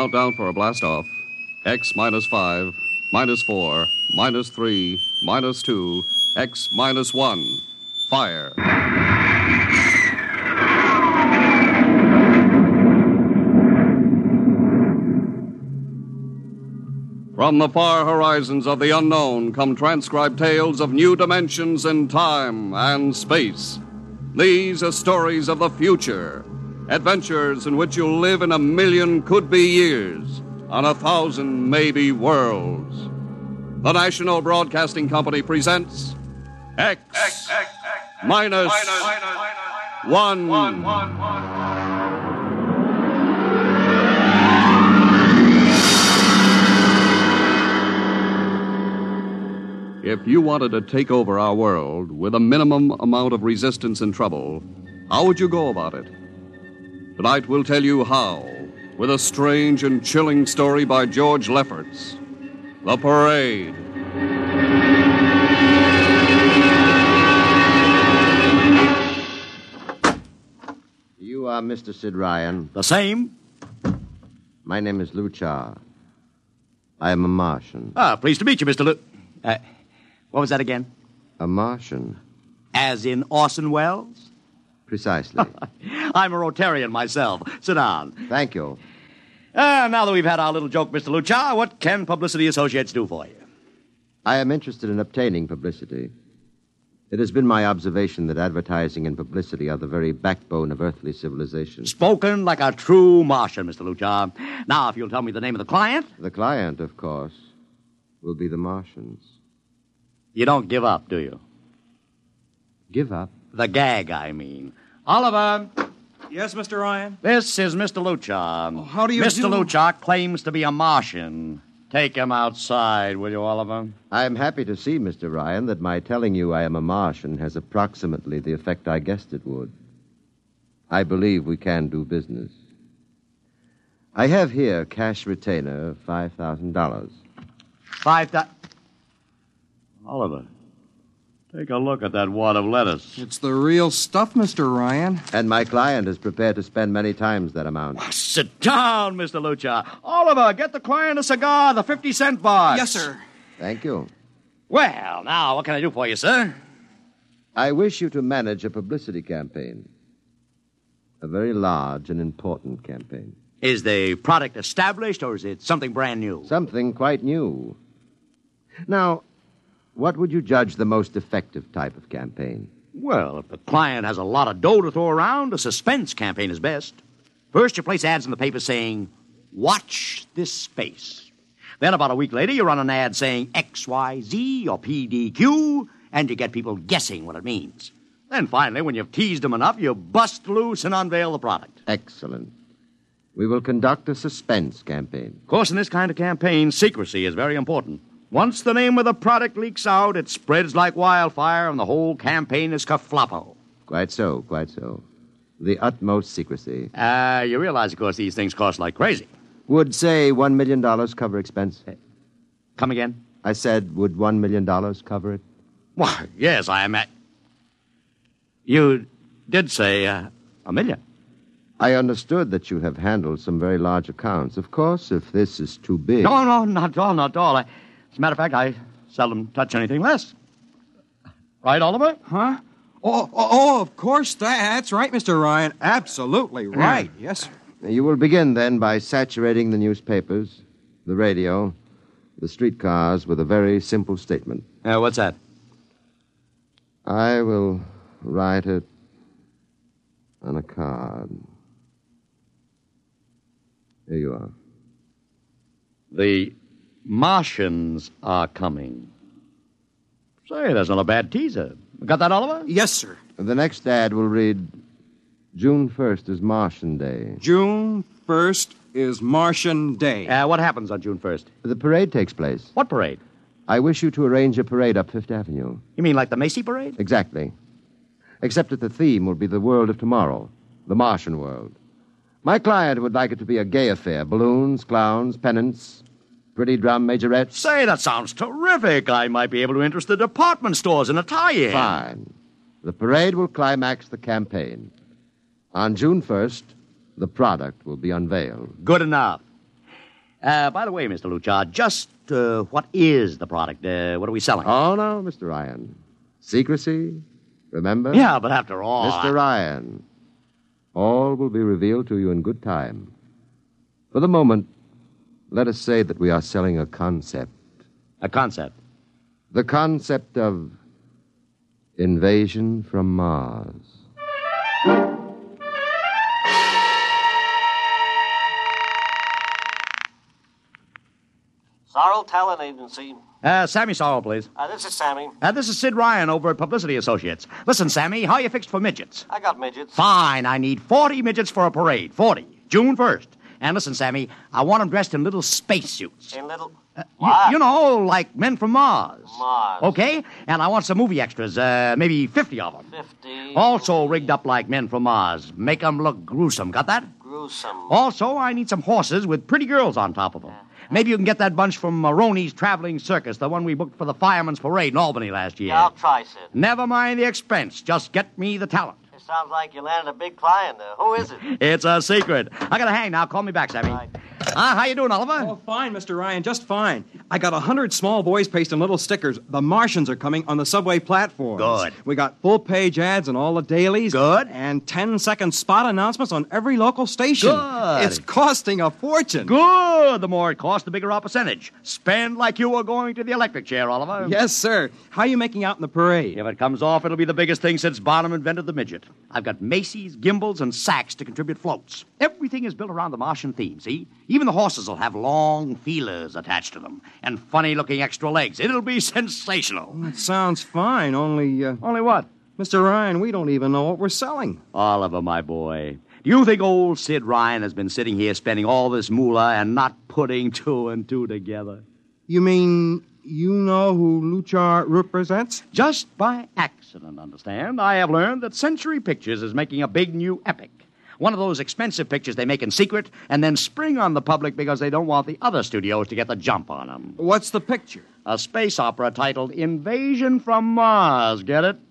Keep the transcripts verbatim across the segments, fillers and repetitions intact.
Countdown for a blast-off. X minus five, minus four, minus three, minus two, X minus one. Fire. From the far horizons of the unknown come transcribed tales of new dimensions in time and space. These are stories of the future, adventures in which you'll live in a million could-be years, on a thousand maybe worlds. The National Broadcasting Company presents X, X, X, X minus, minus, minus one. One, one, one. If you wanted to take over our world with a minimum amount of resistance and trouble, how would you go about it? Tonight we'll tell you how, with a strange and chilling story by George Lefferts. The Parade. You are Mister Sid Ryan. The same. My name is Lou Char. I am a Martian. Ah, pleased to meet you, Mister Lou. Uh, what was that again? A Martian? As in Orson Welles? Precisely. I'm a Rotarian myself. Sit down. Thank you. Uh, now that we've had our little joke, Mister Luchar, what can Publicity Associates do for you? I am interested in obtaining publicity. It has been my observation that advertising and publicity are the very backbone of earthly civilization. Spoken like a true Martian, Mister Luchar. Now, if you'll tell me the name of the client. The client, of course, will be the Martians. You don't give up, do you? Give up? The gag, I mean. Oliver. Yes, Mister Ryan? This is Mister Luchar. Oh, how do you Mister do? Luchar claims to be a Martian. Take him outside, will you, Oliver? I am happy to see, Mister Ryan, that my telling you I am a Martian has approximately the effect I guessed it would. I believe we can do business. I have here cash retainer of five thousand dollars. Five thousand... Oliver, take a look at that wad of lettuce. It's the real stuff, Mister Ryan. And my client is prepared to spend many times that amount. Oh, sit down, Mister Luchar. Oliver, get the client a cigar, the fifty-cent box. Yes, sir. Thank you. Well, now, what can I do for you, sir? I wish you to manage a publicity campaign. A very large and important campaign. Is the product established, or is it something brand new? Something quite new. Now, what would you judge the most effective type of campaign? Well, if the client has a lot of dough to throw around, a suspense campaign is best. First, you place ads in the paper saying, watch this space. Then about a week later, you run an ad saying X Y Z or P D Q, and you get people guessing what it means. Then finally, when you've teased them enough, you bust loose and unveil the product. Excellent. We will conduct a suspense campaign. Of course, in this kind of campaign, secrecy is very important. Once the name of the product leaks out, it spreads like wildfire, and the whole campaign is kerfloppo. Quite so, quite so. The utmost secrecy. Uh, you realize, of course, these things cost like crazy. Would, say, one million dollars cover expense? Come again? I said, would one million dollars cover it? Why, yes, I am at... You did say uh, a million. I understood that you have handled some very large accounts. Of course, if this is too big... No, no, not at all, not at all. I, as a matter of fact, I seldom touch anything less. Right, Oliver? Huh? Oh, oh, oh, of course. That's right, Mister Ryan. Absolutely right. Yes, sir. You will begin, then, by saturating the newspapers, the radio, the streetcars with a very simple statement. Uh, what's that? I will write it on a card. Here you are. The Martians are coming. Say, that's not a bad teaser. Got that, Oliver? Yes, sir. The next ad will read, June first is Martian Day. June first is Martian Day. Uh, what happens on June first? The parade takes place. What parade? I wish you to arrange a parade up Fifth Avenue. You mean like the Macy Parade? Exactly. Except that the theme will be the world of tomorrow, the Martian world. My client would like it to be a gay affair. Balloons, clowns, pennants, pretty drum majorettes. Say, that sounds terrific. I might be able to interest the department stores in a tie-in. Fine. The parade will climax the campaign. On June first, the product will be unveiled. Good enough. Uh, by the way, Mister Luchard, just uh, what is the product? Uh, what are we selling? Oh, no, Mister Ryan. Secrecy, remember? Yeah, but after all... Mister I... Ryan, all will be revealed to you in good time. For the moment, let us say that we are selling a concept. A concept? The concept of invasion from Mars. Sorrel Talent Agency. Uh, Sammy Sorrell, please. Uh, this is Sammy. Uh, this is Sid Ryan over at Publicity Associates. Listen, Sammy, how you fixed for midgets? I got midgets. Fine, I need forty midgets for a parade. forty. June first. And listen, Sammy, I want them dressed in little spacesuits. In little... Uh, What? you, you know, like men from Mars. Mars. Okay? And I want some movie extras, uh, maybe fifty of them. Fifty. Also rigged up like men from Mars. Make them look gruesome. Got that? Gruesome. Also, I need some horses with pretty girls on top of them. Maybe you can get that bunch from Maroney's Traveling Circus, the one we booked for the Fireman's Parade in Albany last year. Yeah, I'll try, Sid. Never mind the expense. Just get me the talent. It sounds like you landed a big client. Uh, who is it? It's a secret. I gotta hang now. Call me back, Sammy. Right. Ah, how you doing, Oliver? Oh, fine, Mister Ryan, just fine. I got a hundred small boys pasting little stickers. The Martians are coming on the subway platforms. Good. We got full-page ads in all the dailies. Good. And ten-second spot announcements on every local station. Good. It's costing a fortune. Good. The more it costs, the bigger our percentage. Spend like you were going to the electric chair, Oliver. Yes, sir. How are you making out in the parade? If it comes off, it'll be the biggest thing since Barnum invented the midget. I've got Macy's, Gimbals, and Saks to contribute floats. Everything is built around the Martian theme, see? Even the horses will have long feelers attached to them and funny-looking extra legs. It'll be sensational. That sounds fine, only, uh, Only what? Mister Ryan, we don't even know what we're selling. Oliver, my boy, do you think old Sid Ryan has been sitting here spending all this moolah and not putting two and two together? You mean you know who Luchar represents? Just by accident, understand? I have learned that Century Pictures is making a big new epic. One of those expensive pictures they make in secret and then spring on the public because they don't want the other studios to get the jump on them. What's the picture? A space opera titled Invasion from Mars, get it?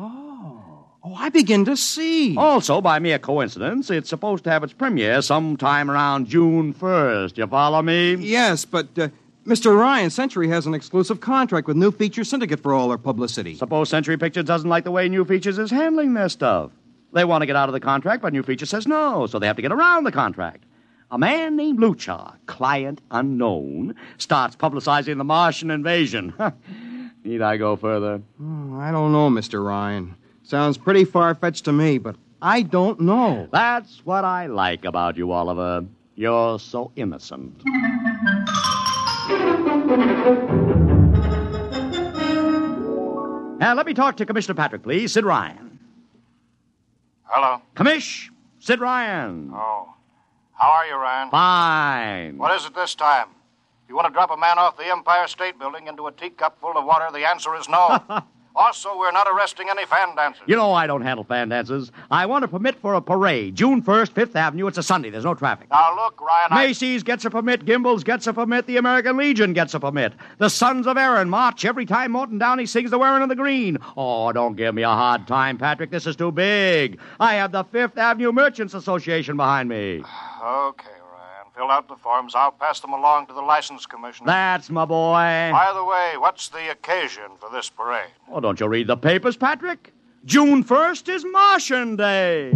Oh, I begin to see. Also, by mere coincidence, it's supposed to have its premiere sometime around June first. You follow me? Yes, but uh, Mister Ryan, Century has an exclusive contract with New Feature Syndicate for all their publicity. Suppose Century Pictures doesn't like the way New Features is handling their stuff. They want to get out of the contract, but New Feature says no, so they have to get around the contract. A man named Luchar, client unknown, starts publicizing the Martian invasion. Need I go further? Oh, I don't know, Mister Ryan. Sounds pretty far-fetched to me, but I don't know. That's what I like about you, Oliver. You're so innocent. Now, let me talk to Commissioner Patrick, please. Sid Ryan. Hello. Commish, Sid Ryan. Oh. How are you, Ryan? Fine. What is it this time? You want to drop a man off the Empire State Building into a teacup full of water? The answer is no. Also, we're not arresting any fan dancers. You know I don't handle fan dances. I want a permit for a parade. June first, Fifth Avenue. It's a Sunday. There's no traffic. Now, look, Ryan, I... Macy's gets a permit. Gimbals gets a permit. The American Legion gets a permit. The Sons of Erin march every time Morton Downey sings the Wearing of the Green. Oh, don't give me a hard time, Patrick. This is too big. I have the Fifth Avenue Merchants Association behind me. Okay, Ryan. Fill out the forms. I'll pass them along to the license commissioner. That's my boy. By the way, what's the occasion for this parade? Oh, don't you read the papers, Patrick? June first is Martian Day.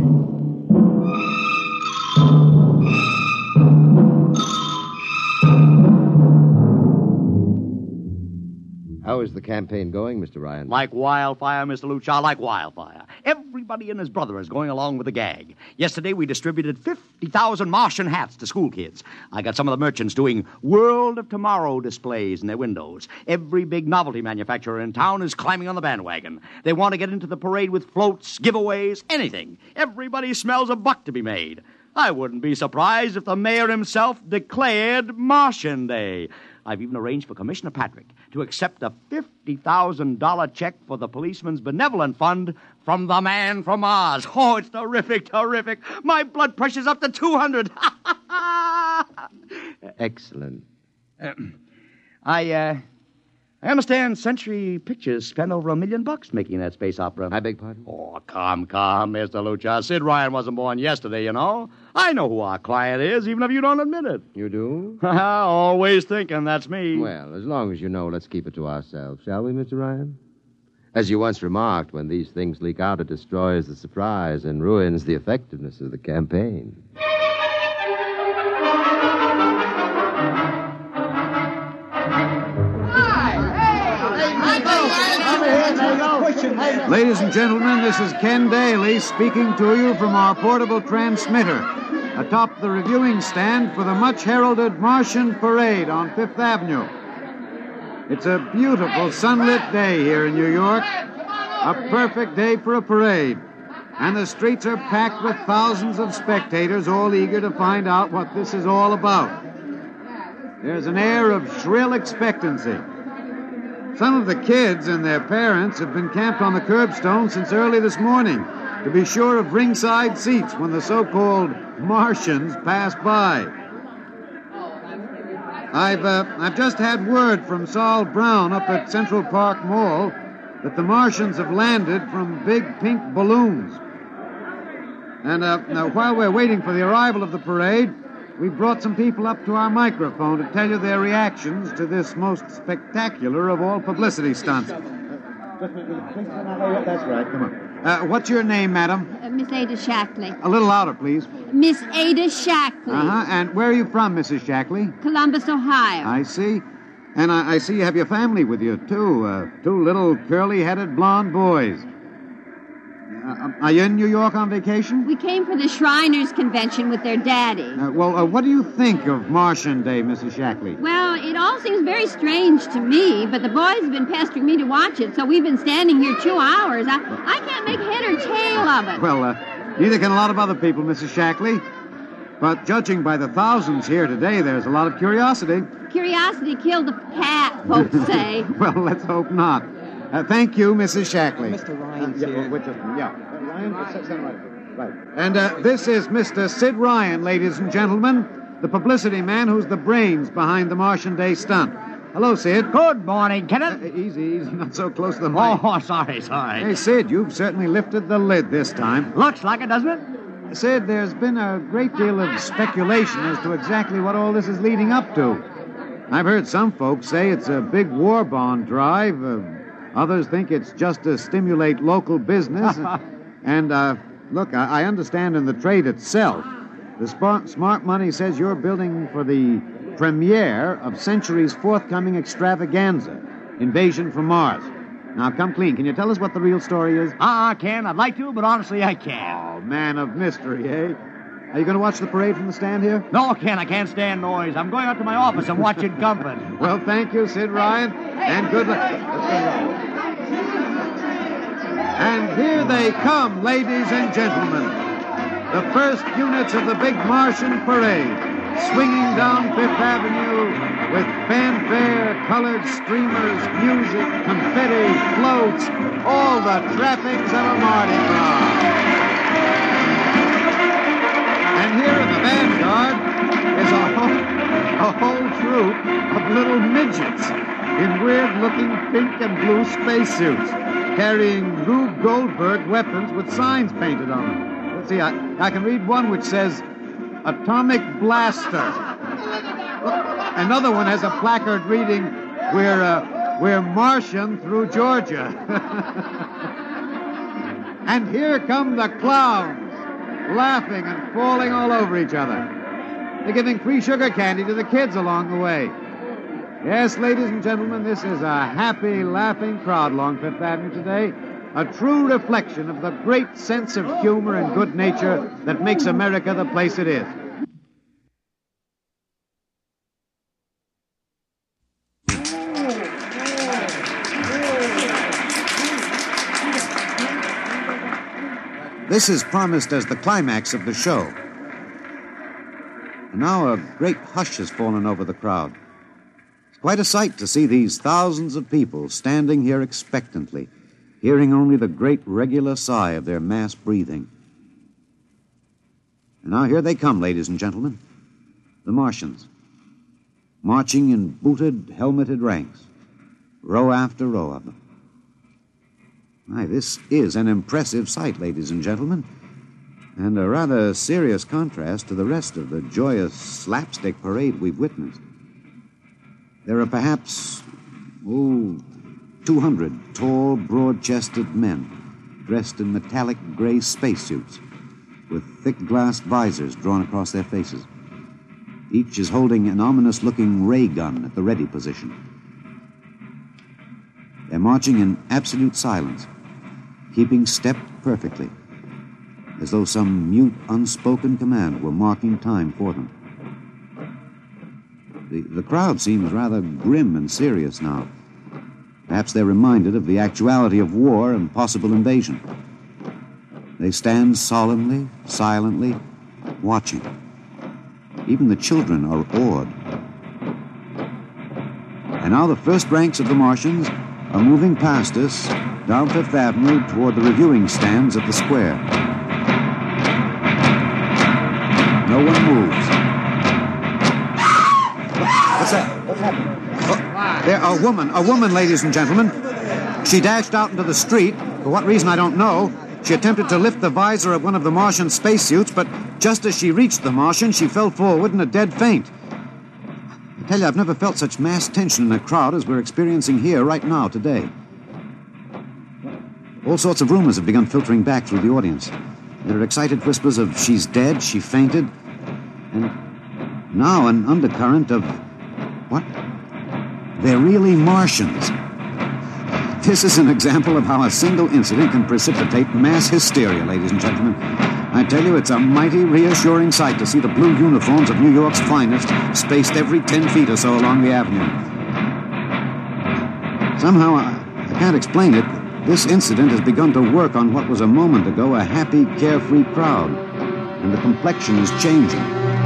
How is the campaign going, Mister Ryan? Like wildfire, Mister Luchar, like wildfire. Everybody and his brother is going along with the gag. Yesterday, we distributed fifty thousand Martian hats to school kids. I got some of the merchants doing World of Tomorrow displays in their windows. Every big novelty manufacturer in town is climbing on the bandwagon. They want to get into the parade with floats, giveaways, anything. Everybody smells a buck to be made. I wouldn't be surprised if the mayor himself declared Martian Day. I've even arranged for Commissioner Patrick to accept a fifty thousand dollars check for the Policeman's Benevolent Fund from the man from Mars. Oh, it's terrific, terrific. My blood pressure's up to two hundred. Excellent. uh, I, uh, I understand Century Pictures spent over a million bucks making that space opera. I beg pardon? Oh, come, come, Mister Lucha. Sid Ryan wasn't born yesterday, you know. I know who our client is, even if you don't admit it. You do? Always thinking that's me. Well, as long as you know, let's keep it to ourselves, shall we, Mister Ryan? As you once remarked, when these things leak out, it destroys the surprise and ruins the effectiveness of the campaign. Ladies and gentlemen, this is Ken Daly speaking to you from our portable transmitter atop the reviewing stand for the much-heralded Martian Parade on Fifth Avenue. It's a beautiful sunlit day here in New York, a perfect day for a parade, and the streets are packed with thousands of spectators all eager to find out what this is all about. There's an air of shrill expectancy. Some of the kids and their parents have been camped on the curbstone since early this morning to be sure of ringside seats when the so-called Martians pass by. I've, uh, I've just had word from Saul Brown up at Central Park Mall that the Martians have landed from big pink balloons. And uh, now, while we're waiting for the arrival of the parade, we brought some people up to our microphone to tell you their reactions to this most spectacular of all publicity stunts. That's right, come on. Uh, what's your name, madam? Uh, Miss Ada Shackley. A little louder, please. Miss Ada Shackley. Uh-huh, and where are you from, Missus Shackley? Columbus, Ohio. I see. And I, I see you have your family with you, too. Uh, two little curly-headed blonde boys. Uh, are you in New York on vacation? We came for the Shriners Convention with their daddy. Uh, well, uh, what do you think of Martian Day, Missus Shackley? Well, it all seems very strange to me, but the boys have been pestering me to watch it, so we've been standing here two hours. I, I can't make head or tail of it. Well, uh, neither can a lot of other people, Missus Shackley. But judging by the thousands here today, there's a lot of curiosity. Curiosity killed the cat, folks say. Well, let's hope not. Uh, thank you, Missus Shackley. Mister Ryan's uh, yeah, here. Which of them? Yeah. Uh, Ryan, uh, stand right. Right. And uh, this is Mister Sid Ryan, ladies and gentlemen, the publicity man who's the brains behind the Martian Day stunt. Hello, Sid. Good morning, Kenneth. Uh, easy, easy, not so close to the mic. Oh, sorry, sorry. Hey, Sid, you've certainly lifted the lid this time. Looks like it, doesn't it? Sid, there's been a great deal of speculation as to exactly what all this is leading up to. I've heard some folks say it's a big war bond drive. Uh, others think it's just to stimulate local business. and, uh, look, I, I understand in the trade itself, the smart, smart money says you're building for the premiere of Century's forthcoming extravaganza, Invasion from Mars. Now, come clean. Can you tell us what the real story is? Ah, uh, Ken, I'd like to, but honestly, I can't. Oh, man of mystery, eh? Are you going to watch the parade from the stand here? No, Ken, I can't stand noise. I'm going up to my office and watching company. Well, thank you, Sid Ryan, and good luck. And here they come, ladies and gentlemen. The first units of the big Martian parade, swinging down Fifth Avenue with fanfare, colored streamers, music, confetti, floats, all the trappings of a Mardi Gras. And here in the vanguard is a whole, a whole troop of little midgets in weird-looking pink and blue spacesuits, carrying Rube Goldberg weapons with signs painted on them. Let's see, I, I can read one which says, Atomic Blaster. Another one has a placard reading, We're, uh, we're Martian through Georgia. And here come the clowns, laughing and falling all over each other. They're giving free sugar candy to the kids along the way. Yes, ladies and gentlemen, this is a happy, laughing crowd along Fifth Avenue today. A true reflection of the great sense of humor and good nature that makes America the place it is. This is promised as the climax of the show. And now a great hush has fallen over the crowd. It's quite a sight to see these thousands of people standing here expectantly, hearing only the great regular sigh of their mass breathing. And now here they come, ladies and gentlemen, the Martians, marching in booted, helmeted ranks. row after row of them. My, this is an impressive sight, ladies and gentlemen, and a rather serious contrast to the rest of the joyous slapstick parade we've witnessed. There are perhaps, oh, two hundred tall, broad-chested men dressed in metallic gray spacesuits with thick glass visors drawn across their faces. Each is holding an ominous-looking ray gun at the ready position. They're marching in absolute silence, keeping step perfectly, as though some mute, unspoken command were marking time for them. The, the crowd seems rather grim and serious now. Perhaps they're reminded of the actuality of war and possible invasion. They stand solemnly, silently, watching. Even the children are awed. And now the first ranks of the Martians are moving past us down Fifth Avenue toward the reviewing stands at the square. No one moves. What's that? What's happening? Oh, there, a woman, a woman, ladies and gentlemen. She dashed out into the street. For what reason, I don't know. She attempted to lift the visor of one of the Martian spacesuits, but just as she reached the Martian, she fell forward in a dead faint. I tell you, I've never felt such mass tension in a crowd as we're experiencing here right now, today. All sorts of rumors have begun filtering back through the audience. There are excited whispers of, she's dead, she fainted, and now an undercurrent of, what? They're really Martians. This is an example of how a single incident can precipitate mass hysteria, ladies and gentlemen. I tell you, it's a mighty reassuring sight to see the blue uniforms of New York's finest spaced every ten feet or so along the avenue. Somehow, I, I can't explain it. This incident has begun to work on what was a moment ago a happy, carefree crowd, and the complexion is changing.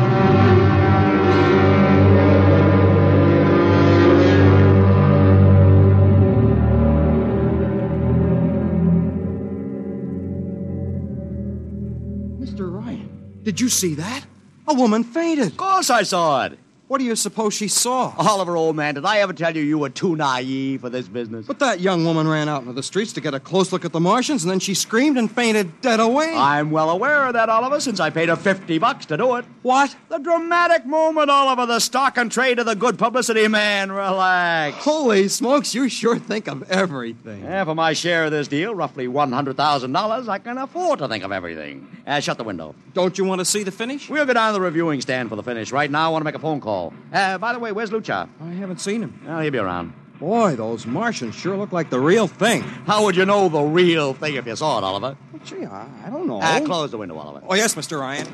Mister Ryan, did you see that? A woman fainted. Of course I saw it. What do you suppose she saw? Oliver, old man, did I ever tell you you were too naive for this business? But that young woman ran out into the streets to get a close look at the Martians, and then she screamed and fainted dead away. I'm well aware of that, Oliver, since I paid her fifty bucks to do it. What? The dramatic moment, Oliver, the stock and trade of the good publicity, man. Relax. Holy smokes, you sure think of everything. Yeah, for my share of this deal, roughly one hundred thousand dollars, I can afford to think of everything. Uh, shut the window. Don't you want to see the finish? We'll go down to the reviewing stand for the finish. Right now, I want to make a phone call. Uh, by the way, where's Lucha? I haven't seen him. Well, he'll be around. Boy, those Martians sure look like the real thing. How would you know the real thing if you saw it, Oliver? Well, gee, I, I don't know. Uh, close the window, Oliver. Oh, yes, Mister Ryan.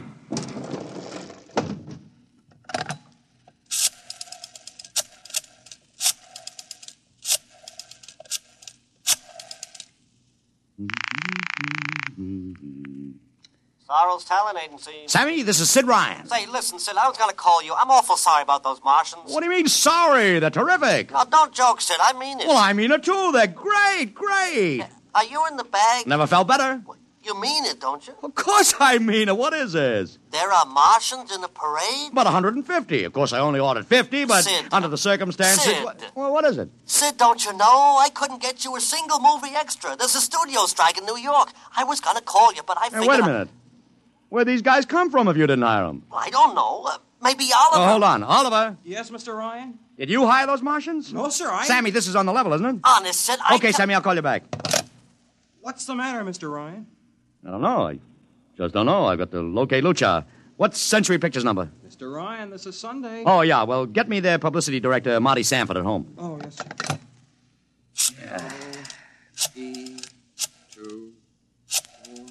Sorrel's Talent Agency. Sammy, this is Sid Ryan. Say, listen, Sid, I was going to call you. I'm awful sorry about those Martians. What do you mean, sorry? They're terrific. Now, don't joke, Sid. I mean it. Well, I mean it, too. They're great, great. Are you in the bag? Never felt better. You mean it, don't you? Of course I mean it. What is this? There are Martians in the parade? About one hundred fifty. Of course, I only ordered fifty, but Sid. under the circumstances... Sid. Well, what is it? Sid, don't you know? I couldn't get you a single movie extra. There's a studio strike in New York. I was going to call you, but I Hey, figured... wait a I- minute. Where'd these guys come from if you didn't hire them? I don't know. Uh, maybe Oliver... Oh, hold on. Oliver, Yes, Mister Ryan? did you hire those Martians? No, sir, I... Sammy, this is on the level, isn't it? Honest, Sid, I... Okay, ca- Sammy, I'll call you back. What's the matter, Mister Ryan? I don't know. I just don't know. I've got to locate Lucha. What's Century Pictures number? Mister Ryan, this is Sunday. Oh, yeah. Well, get me their publicity director, Marty Sanford, at home. Oh, yes, sir. Yeah. E, two, four.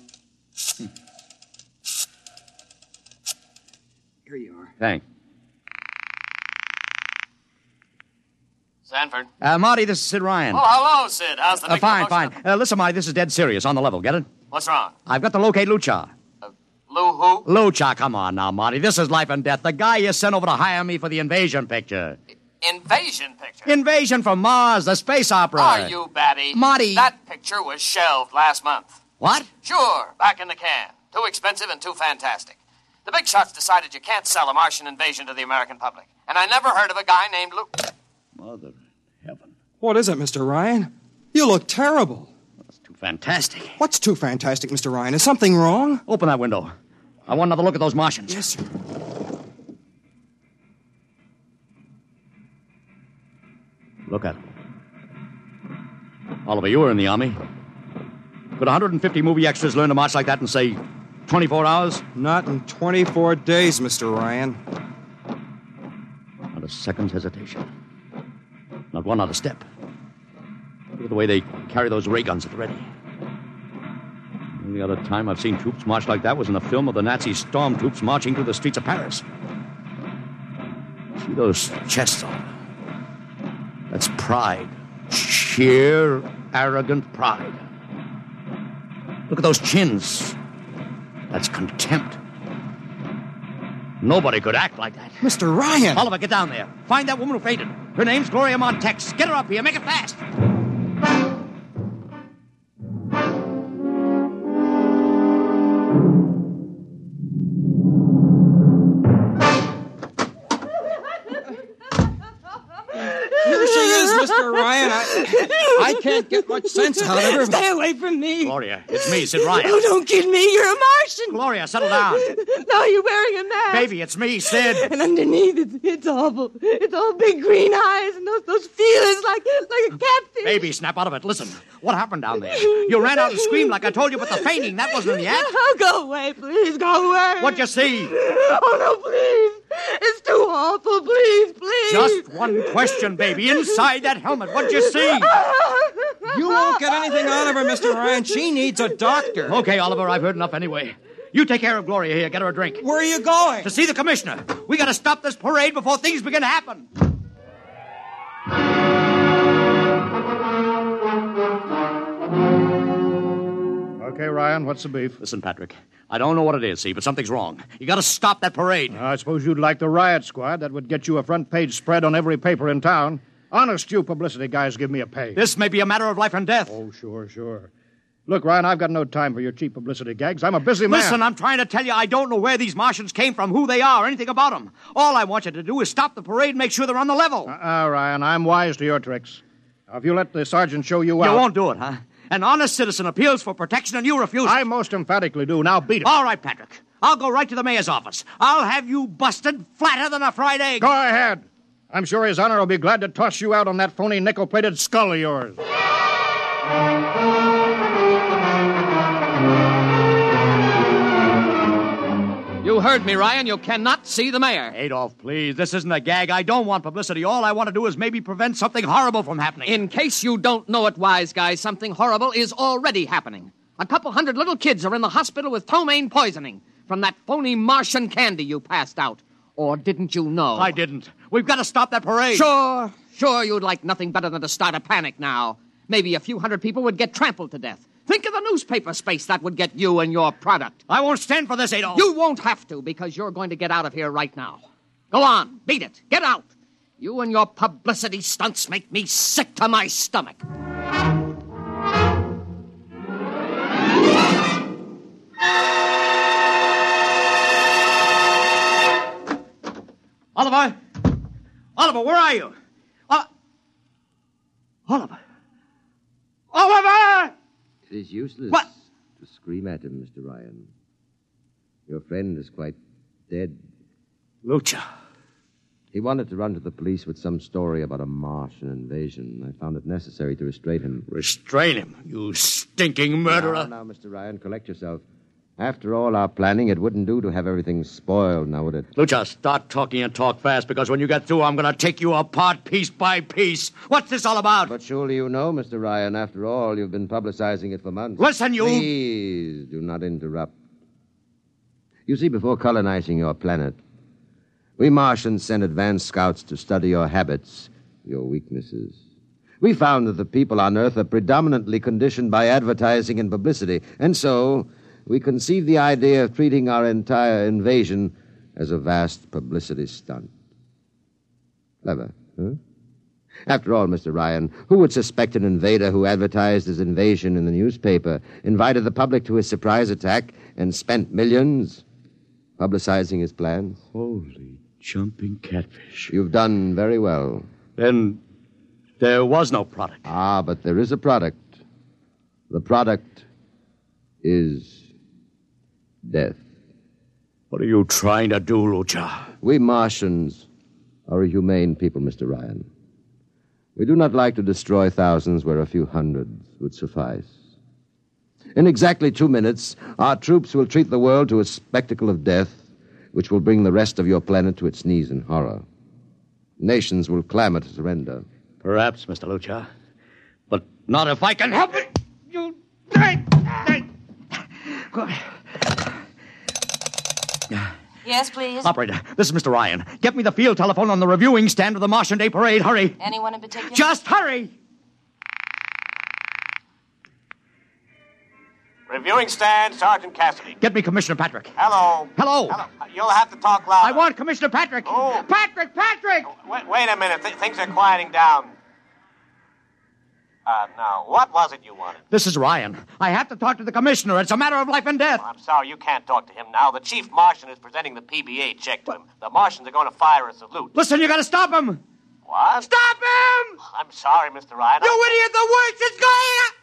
Here you are. Thanks. Sanford. Uh, Marty, this is Sid Ryan. Oh, hello, Sid. How's the Uh, big fine, promotion? fine. Uh, listen, Marty, this is dead serious. On the level. Get it? What's wrong? I've got to locate Lucha. Lou who? Lucha, come on now, Marty. This is life and death. The guy you sent over to hire me for the invasion picture. Invasion picture. Invasion from Mars, the space opera. Are you batty? Marty. That picture was shelved last month. What? Sure, back in the can. Too expensive and too fantastic. The big shots decided you can't sell a Martian invasion to the American public. And I never heard of a guy named Lou... Mother heaven. What is it, Mister Ryan? You look terrible. That's too fantastic. What's too fantastic, Mister Ryan? Is something wrong? Open that window. I want another look at those Martians. Yes, sir. Look at them. Oliver, you were in the Army. Could one hundred fifty movie extras learn to march like that in, say, twenty-four hours? Not in twenty-four days, Mister Ryan. Not a second's hesitation. Not one other step. Look at the way they carry those ray guns at the ready. The only other time I've seen troops march like that was in a film of the Nazi stormtroops marching through the streets of Paris. See those chests on them? That's pride. Sheer, arrogant pride. Look at those chins. That's contempt. Nobody could act like that. Mister Ryan! Oliver, get down there. Find that woman who fainted. Her name's Gloria Montex. Get her up here. Make it fast. Here she is, Mister Ryan. I, I can't get much sense out of her. Stay away from me. Gloria, it's me, Sid Ryan. Oh, don't kid me. You're a Martian. Gloria, settle down. No, you're wearing a mask. Baby, it's me, Sid. And underneath, it's, it's awful. It's all big green eyes and those, those feelers like, like a catfish. Baby, snap out of it. Listen, what happened down there? You ran out and screamed like I told you, but the fainting, that wasn't in the act. Oh, go away, please. Go away. What'd you see? Oh, no, please. It's too awful. Please, please. Just one question, baby. Inside that helmet, what'd you see? You won't get anything out of her, Mister Ryan. She needs a doctor. Okay, Oliver, I've heard enough anyway. You take care of Gloria here. Get her a drink. Where are you going? To see the commissioner. We gotta stop this parade before things begin to happen. Okay, Ryan, what's the beef? Listen, Patrick, I don't know what it is, see, but something's wrong. You gotta stop that parade. I suppose you'd like the riot squad. That would get you a front-page spread on every paper in town. Honest, you publicity guys give me a pay. This may be a matter of life and death. Oh, sure, sure. Look, Ryan, I've got no time for your cheap publicity gags. I'm a busy man. Listen, I'm trying to tell you I don't know where these Martians came from, who they are, anything about them. All I want you to do is stop the parade and make sure they're on the level. Uh-uh, Ryan, I'm wise to your tricks. Now, if you let the sergeant show you out... You won't do it, huh? An honest citizen appeals for protection and you refuse it. I most emphatically do. Now beat it. All right, Patrick. I'll go right to the mayor's office. I'll have you busted flatter than a fried egg. Go ahead. I'm sure his honor will be glad to toss you out on that phony nickel-plated skull of yours. You heard me, Ryan. You cannot see the mayor. Adolf, please. This isn't a gag. I don't want publicity. All I want to do is maybe prevent something horrible from happening. In case you don't know it, wise guy, something horrible is already happening. A couple hundred little kids are in the hospital with ptomaine poisoning from that phony Martian candy you passed out. Or didn't you know? I didn't. We've got to stop that parade. Sure, sure you'd like nothing better than to start a panic now. Maybe a few hundred people would get trampled to death. Think of the newspaper space that would get you and your product. I won't stand for this, Adolf. You won't have to, because you're going to get out of here right now. Go on, beat it. Get out. You and your publicity stunts make me sick to my stomach. Oliver! Oliver, where are you? Uh, Oliver! Oliver! It is useless What? to scream at him, Mister Ryan. Your friend is quite dead. Lucha. He wanted to run to the police with some story about a Martian invasion. I found it necessary to restrain him. Restrain him, you stinking murderer. Now, now, Mister Ryan, collect yourself. After all our planning, it wouldn't do to have everything spoiled, now would it? Lucha, start talking and talk fast, because when you get through, I'm going to take you apart piece by piece. What's this all about? But surely you know, Mister Ryan, after all, you've been publicizing it for months. Listen, you... Please, do not interrupt. You see, before colonizing your planet, we Martians sent advanced scouts to study your habits, your weaknesses. We found that the people on Earth are predominantly conditioned by advertising and publicity, and so we conceived the idea of treating our entire invasion as a vast publicity stunt. Clever, huh? After all, Mister Ryan, who would suspect an invader who advertised his invasion in the newspaper, invited the public to his surprise attack, and spent millions publicizing his plans? Holy jumping catfish. You've done very well. Then, There was no product. Ah, but there is a product. The product is death. What are you trying to do, Lucha? We Martians are a humane people, Mister Ryan. We do not like to destroy thousands where a few hundreds would suffice. In exactly two minutes, our troops will treat the world to a spectacle of death, which will bring the rest of your planet to its knees in horror. Nations will clamor to surrender. Perhaps, Mister Lucha. But not if I can help it. You... Yes, please. Operator, this is Mister Ryan. Get me the field telephone on the reviewing stand of the Martian Day Parade. Hurry. Anyone in particular? Just hurry. Reviewing stand, Sergeant Cassidy. Get me Commissioner Patrick. Hello. Hello. Hello. You'll have to talk louder. I want Commissioner Patrick. Oh. Patrick, Patrick! Wait, wait a minute. Th- things are quieting down. Uh, now, what was it you wanted? This is Ryan. I have to talk to the commissioner. It's a matter of life and death. Oh, I'm sorry, you can't talk to him now. The chief Martian is presenting the P B A check to him. The Martians are going to fire a salute. Listen, you got to stop him. What? Stop him! I'm sorry, Mister Ryan. You I... idiot! The works is going...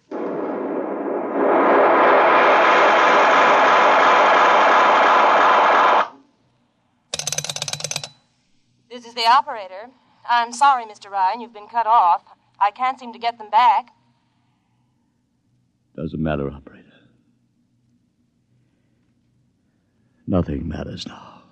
This is the operator. I'm sorry, Mister Ryan, you've been cut off. I can't seem to get them back. Doesn't matter, operator. Nothing matters now.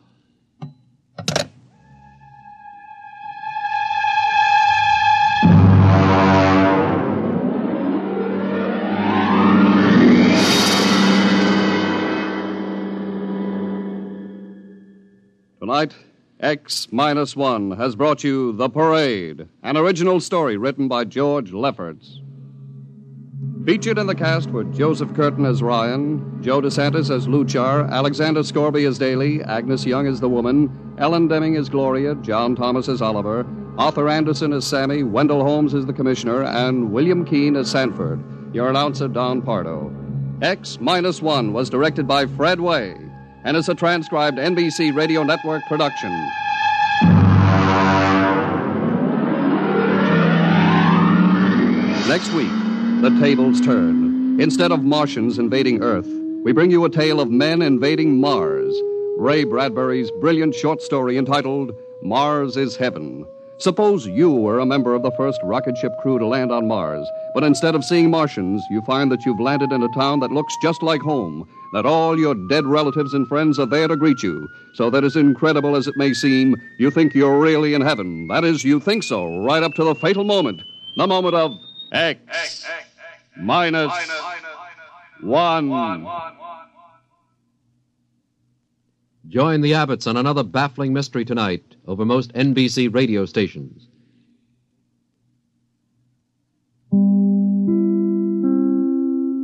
Tonight, X Minus One has brought you The Parade, an original story written by George Lefferts. Featured in the cast were Joseph Curtin as Ryan, Joe DeSantis as Luchar, Alexander Scorby as Daly, Agnes Young as the woman, Ellen Deming as Gloria, John Thomas as Oliver, Arthur Anderson as Sammy, Wendell Holmes as the Commissioner, and William Keene as Sanford. Your announcer, Don Pardo. X Minus One was directed by Fred Way and is a transcribed N B C Radio Network production. Next week, the tables turn. Instead of Martians invading Earth, we bring you a tale of men invading Mars. Ray Bradbury's brilliant short story entitled Mars is Heaven. Suppose you were a member of the first rocket ship crew to land on Mars, but instead of seeing Martians, you find that you've landed in a town that looks just like home, that all your dead relatives and friends are there to greet you, so that as incredible as it may seem, you think you're really in heaven. That is, you think so, right up to the fatal moment, the moment of X, X, X, X minus, minus, one. one, one, one. Join the Abbotts on another baffling mystery tonight over most N B C radio stations.